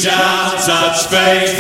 Reach out, touch faith.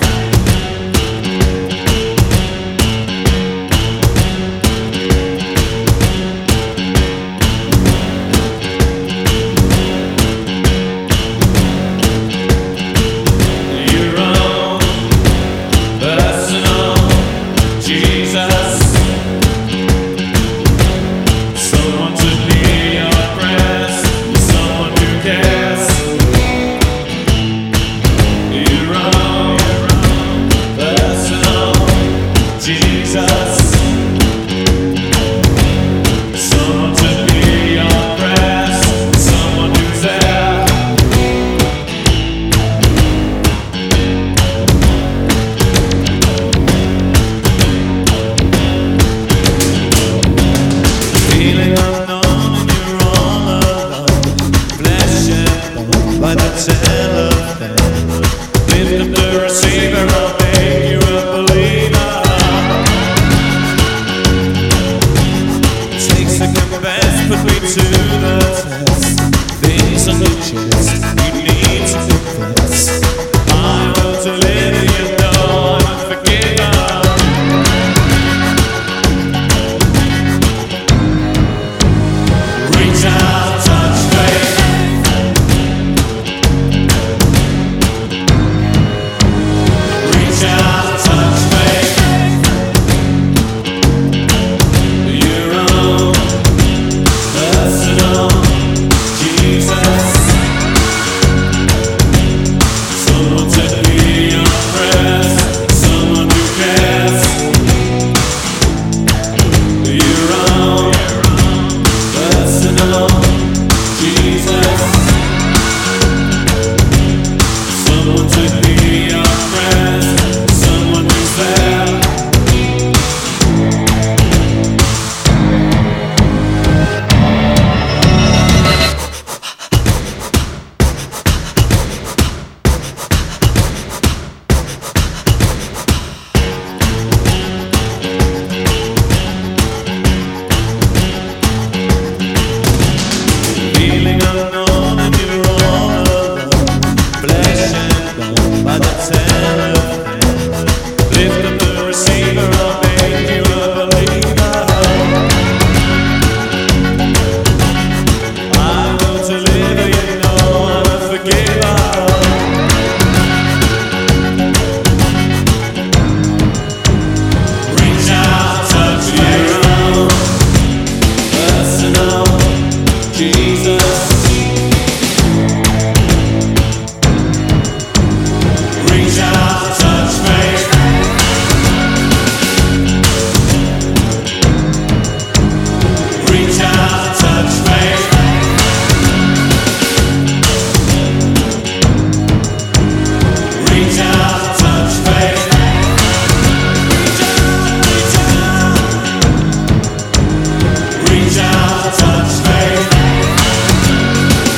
By the telephone, lift up the receiver, I'll make you a believer. Take second best, put me to the test. Things on your chest, you need to confess. I will deliver you, know I'm forgiven. Reach out, touch faith.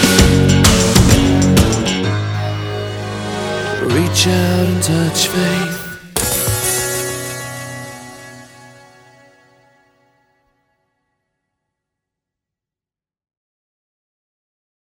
Reach out and touch faith.